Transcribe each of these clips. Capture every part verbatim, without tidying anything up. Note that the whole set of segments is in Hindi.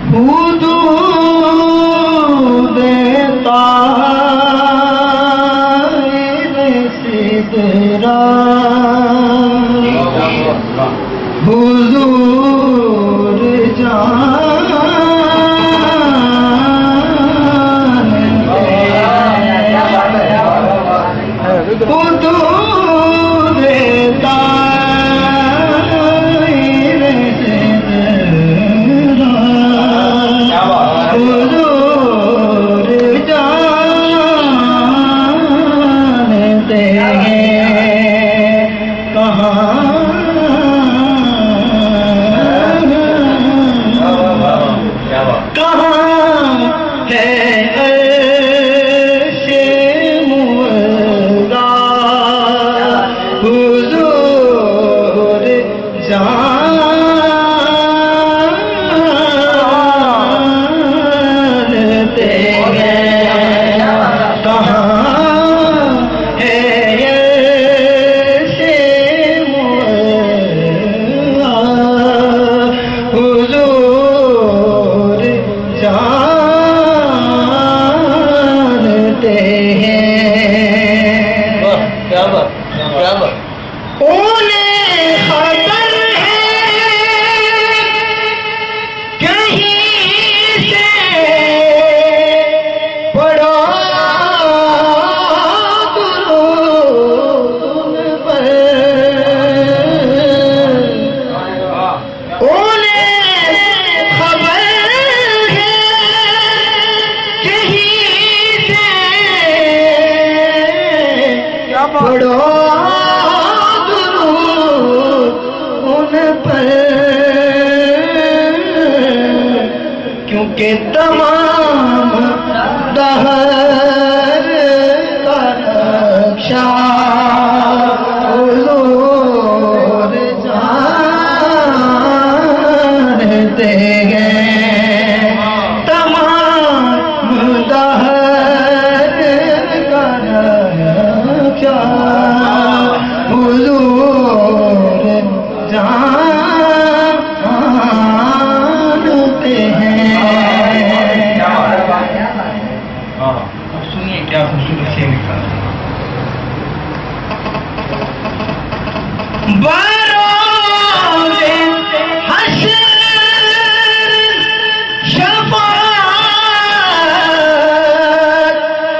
हुदूद ताइर सिदरा हुजूर जानते हुदूद ताइर सिदरा हुजूर जानते हैं कहाँ पढ़ो दुरूद उन पर क्योंकि तमाम दहर का नक्शा हुजूर जानते हैं तमाम दहर का नक्शा हुजूर जानते हैं। सुनिए क्या खूबसूरत से लिखा बरोज़े हश्र शफ़ाअत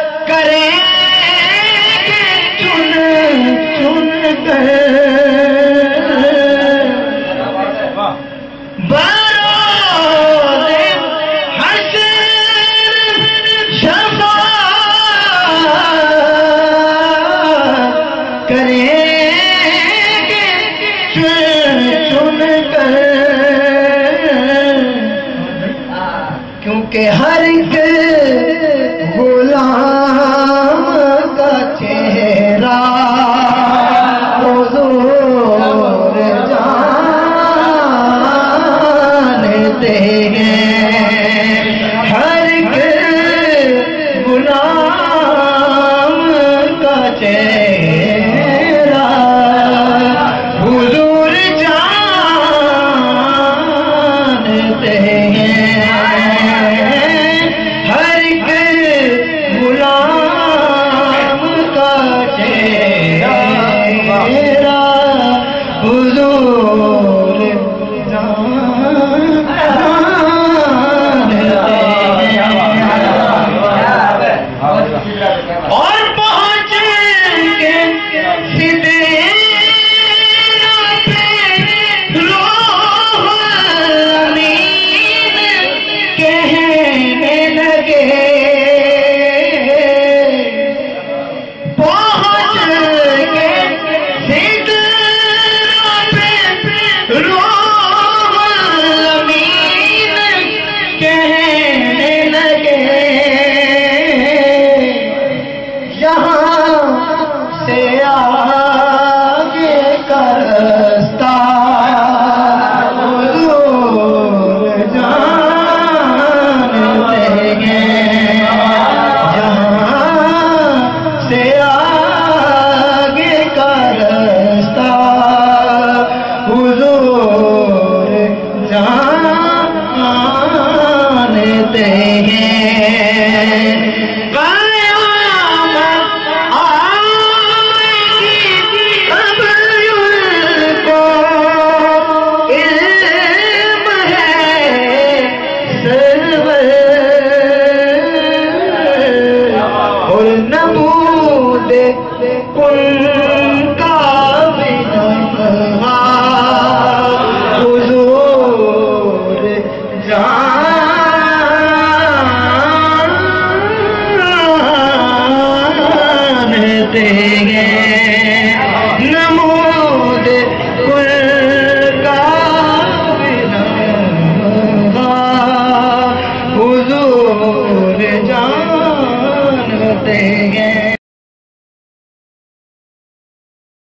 करेंगे चुन चुन कर बरोज़े हश्र शफ़ाअत करेंगे चुन चुन कर क्योंकि हर एक गुलाम का चेहरा हुजूर जानते हैं हर एक गुलाम का चेहरा हुजूर जानते हैं हर एक गुलाम का चेहरा हुजूर और पहुंचेंगे सिदरे पे रूहुल अमीन कहने लगे पहुंचेंगे सिदरे पे रूहुल अमीन कहने लगे यहाँ से आगे कर